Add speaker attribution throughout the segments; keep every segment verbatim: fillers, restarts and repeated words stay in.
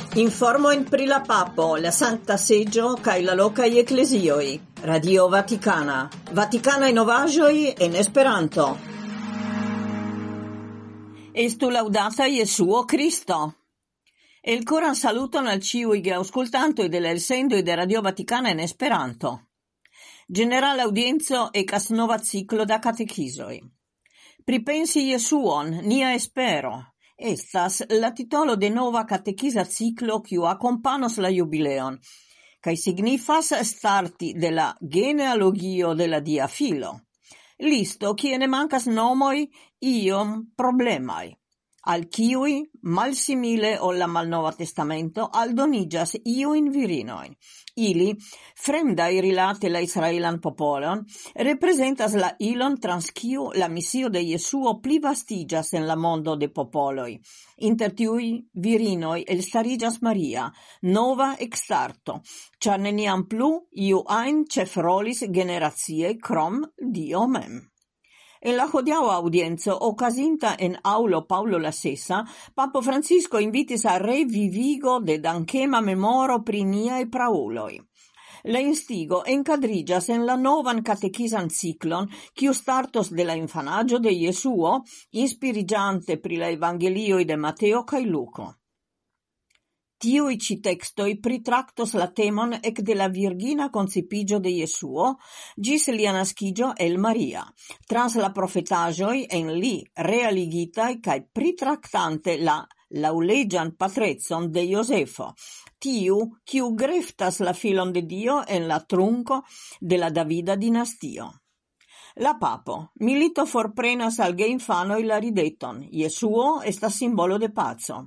Speaker 1: Informojn pri la papo, la Sankta Seĝo kaj la lokaj eklezioj. Radio Vatikana. Vatikanaj novaĵoj en Esperanto. Estu laŭdata Jesuo Kristo. El koran saluton al ĉiuj geaŭskultantoj de la elsendoj de Radio Vatikana en Esperanto. Generala audienco ekas nova ciklo da katekizoj. Pripensi Jesuon, nia espero. Estas la titolo de nova katekiza ciklo kiu akompanos la jubileon, kaj signifas starti de la genealogio de la dia filo. Listo kie ne mankas nomoj iom problemaj, al kiuj malsimile ol la Malnova Testamento aldoniĝas iujn virinojn. Ili, fremdaj rilate la israelan popolon, reprezentas la ilon trans kiu la misio de Jesuo plivastiĝas en la mondo de popoloj. Inter tiuj virinoj elstariĝas Maria, nova ekstarto, ĉar neniam plu iu ajn ĉefrolis generacie krom Dio mem. En la hodiaŭa audienco, okazinta en aŭlo Paŭlo la Sesa, Papo Francisco invitis a revivigo de dankema memoro pri niaj prauloj. La instigo enkadriĝas en la novan katekizan ciklon, kiu startos de la infanaĝo de Jesuo, inspiriĝante pri la evangelioj de Mateo kaj Luko. Tiuj ĉi tekstoj pritraktos la temon ekde la virgina koncipiĝo de Jesuo ĝis lia naskiĝo el Maria, trans la profetaĵoj en li realigitaj kaj pritraktante la laŭleĝan patrecon de Jozefo, tiu kiu greftas la filon de Dio en la trunko de la Davida dinastio. La papo, milito forprenas al geinfanoj la rideton, Jesuo estas simbolo de paco.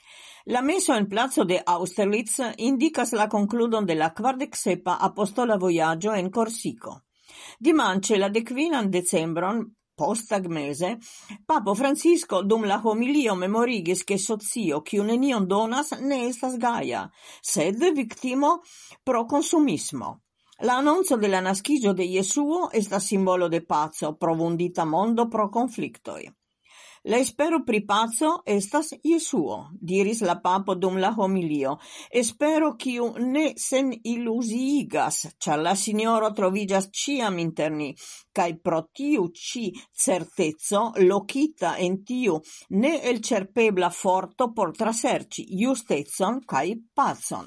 Speaker 1: La meso en plazo de Austerlitz indicas la concludon de la kvardeksepa apostola vojaĝo en Korsiko. Dimanĉe la dekvinan decembron, posttagmeze, Papo Francisco dum la homilio memorigis ke socio kiu nenion donas ne estas gaja, sed viktimo pro konsumismo. La annonzo de la naskiĝo de Jesuo estas simbolo de paco pro vundita mondo pro konfliktoj. La espero pri paco estas Jesuo, diris la papo dum la homilio. Espero kiu ne sen iluziigas, ĉar la Sinjoro troviĝas ĉiam inter ni, kaj pro tiu ĉi certeco lokita en tiu ne elĉerpebla forto por traserĉi justecon kaj pacon.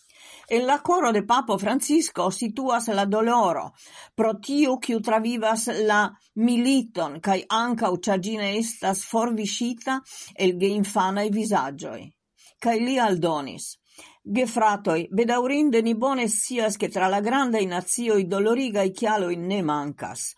Speaker 1: En la coro de Papo Francisco situas la doloro, pro tiu kiu travivas la militon, kaj ankaŭ ĉar ĝi ne estas forviŝita el geinfanaj vizaĝoj. Kaj li aldonis: Gefratoj, bedaŭrinde ni bone scias ke tra la grandaj nacioj dolorigaj kialoj ne mankas.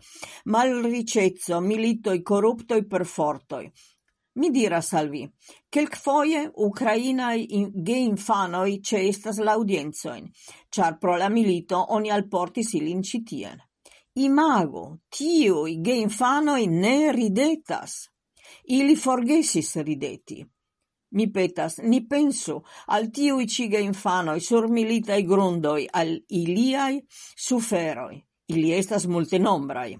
Speaker 1: Malriĉeco, militoj, koruptoj, perfortoj. Mi diras al vi, kelkfoje ukrainaj geinfanoj ĉeestas la aŭdiencojn, ĉar pro la milito oni alportis ilin ĉi tien. Imagu, tiuj geinfanoj ne ridetas. Ili forgesis rideti. Mi petas, ni pensu al tiuj ĉi geinfanoj sur militaj grundoj, al iliaj suferoj. Ili estas multenombraj.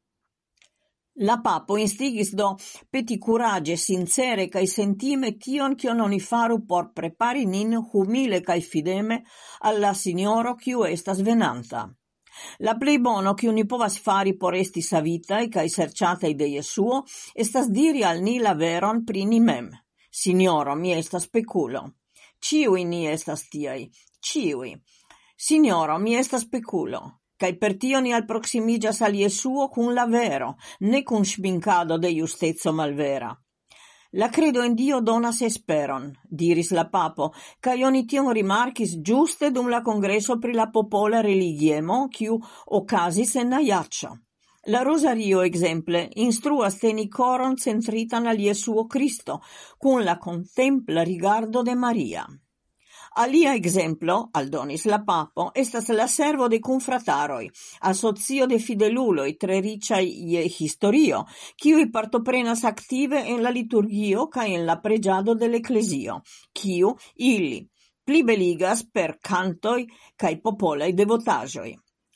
Speaker 1: La papo instigis do peti kuraĝe, sincere kaj sentime tion kion oni faru por prepari nin humile kaj fideme al la Sinjoro kiu estas venanta. La plej bono kiu ni povas fari por esti savitaj kaj serĉataj de Jesuo estas diri al ni la veron pri ni mem. Sinjoro, mi estas pekulo. Ĉiuj ni estas tiaj, ĉiuj. Sinjoro, mi estas pekulo. Kaj per tio ni alproksimiĝas al Jesuo kun la vero, ne kun ŝminkado de justeco malvera. La credo en Dio donas esperon, diris la papo, kaj oni tion rimarkis ĝuste dum la kongreso pri la popola religiemo, kiu okazis en Ajaccio. La Rosario, ekzemple, instruas teni koron centritan al Jesuo Kristo, kun la kontempla rigardo de Maria. Alia exemplo, aldonis la papo, estas la servo de confrataroj, asocio de fideluloj tre riĉaj je historio, kiuj partoprenas aktive en la liturgio kaj en la preĝado de l'eklezio, kiu ili plibeligas per kantoj kaj popolaj devotaĵoj.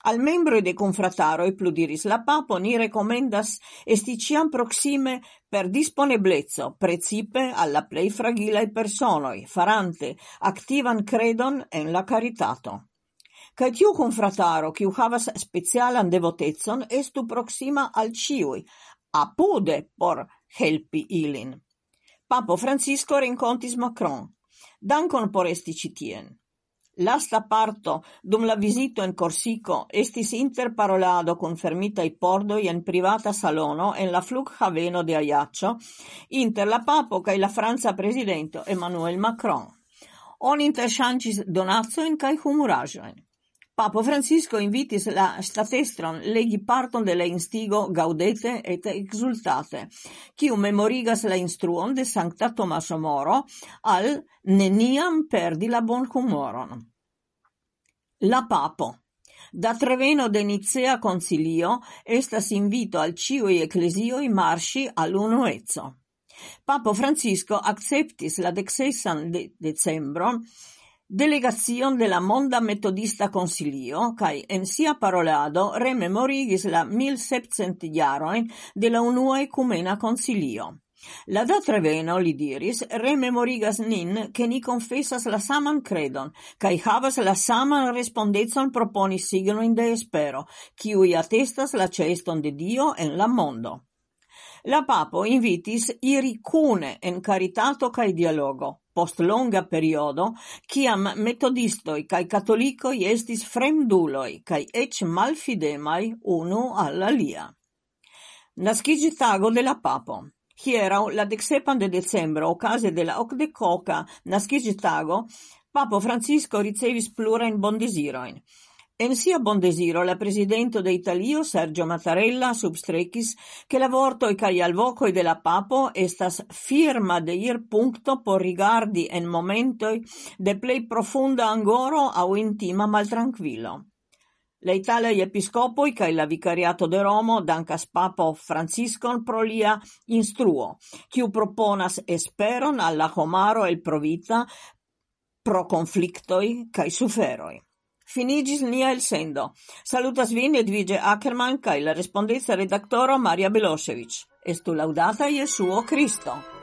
Speaker 1: Al membroi de confrataroi pludiris la papo ni recomendas esti ciam proxime per disponeblezzo, precipe alla plei fragilae personoi, farante activan credon en la caritato. Cae tiu confrataro, kiu havas specialan devotezon, estu proxima al ciui, apude por helpi ilin. Papo Francisco rencontis Macron. Dankon por esti citien. Lasta parto dum la visito en Corsico estis interparolado con fermitai pordoi en privata salono en la flughaveno de Ajaccio inter la papo cae la Franza presidento Emmanuel Macron. On interŝanĝis donacojn kaj humuraĵojn. Papo Francisco invitis la statestron legi parton de la instigo gaudete et exultate, kiu memorigas la instruon de Sancta Tomaso Moro al neniam perdi la bonhumoron. La papo. Da Treveno de Nicea concilio estas invito al ciui ecclesioi marŝi al unueco. Papo Francisco acceptis la deksesan de decembro delegazion de la Monda Metodista Concilio, cae en sia parolado rememorigis la mil septcent jaroin de la unua ecumena concilio. La da Treveno, li diris, rememorigas nin che ni confessas la saman credon, cae havas la saman respondezon proponi signoin de espero, kiui attestas la ceston de Dio en la mondo. La papo invitis iri cune en caritato cae dialogo, post longa periodo, ciam metodistoi cae catolicoi estis fremduloi cae ec malfidemai unu alla lia. Nascigis tago de la papo. Hieraŭ la deksepan de decembro, okaze de la okdekoka nascigis tago, Papo Francisco ricevis plurajn bondezirojn. En sia bondesiro la presidento de Italio, Sergio Mattarella, substrekis che la vortoi cae alvocoi de la papo estas firma de ir puncto por rigardi en momentoi de plei profunda angoro au intima maltranquillo. La Italiai episcopoi cae la vicariato de Romo dankas Papo Franciscon pro lia instruo, kiu proponas esperon alla homaro el provita pro conflictoi cae suferoi. Finigis nia elsendo. Salutas vin Edvige Ackermann cae la respondezza redaktoro Maria Belosevic. Estu laudata Jesuo Cristo.